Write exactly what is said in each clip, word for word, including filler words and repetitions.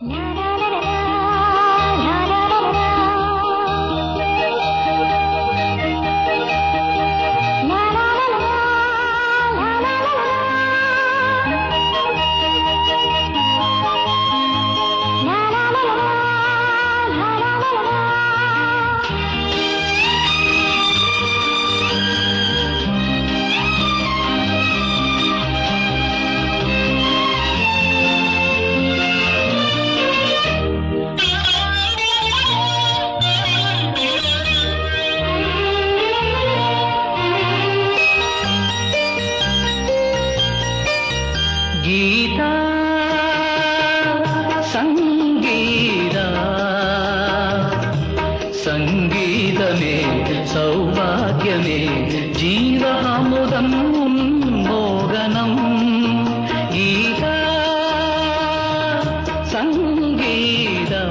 गीता संगीता संगीतमे सौभाग्यमे जीवामुदं मोगनं गीता संगीता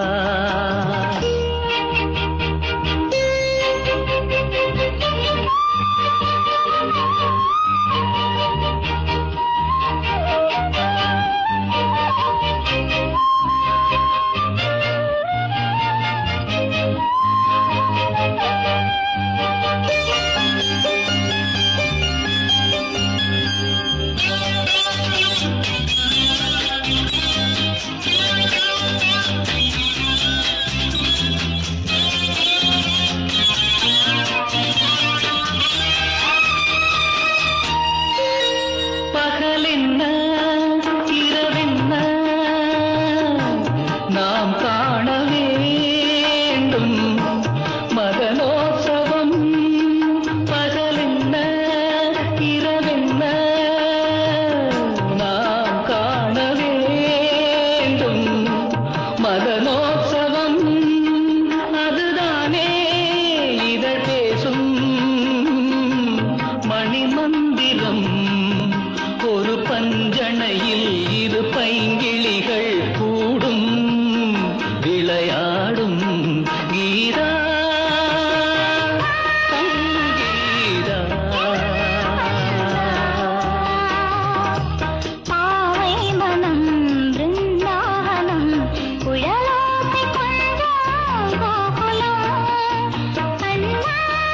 நாம் காண வேண்டும் மதனோத்சவம் பகலென்ன இரவென்ன நாம் காண வேண்டும் மதனோத்சவம் அதுதானே இதழ் பேசும் மணிமந்திரம் ஒரு பஞ்சணையில் இரு பைங்கிளிகள் கூடும் விளையாடும் கீதா சங்கீதா பாவை மனம் பிருந்தாவனம் குழலோசை கொஞ்சம் கோகுலம் அண்ணா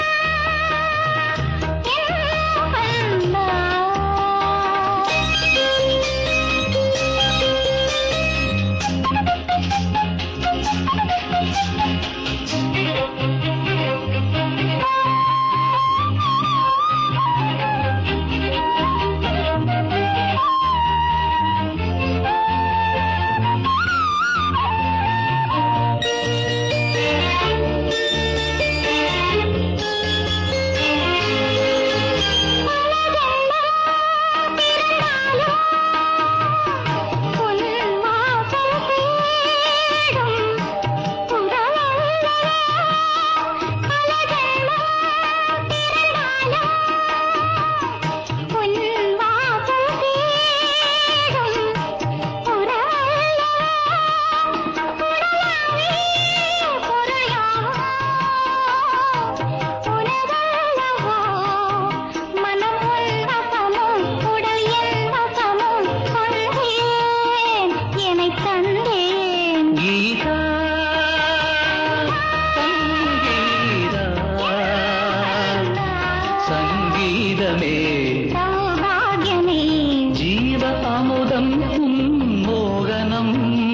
संगीतमे सौभाग्यमे जीव अमुदं मोहनं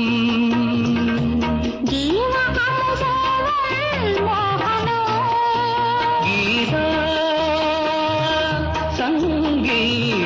जीव अमुदं मोहनं गीता संगीता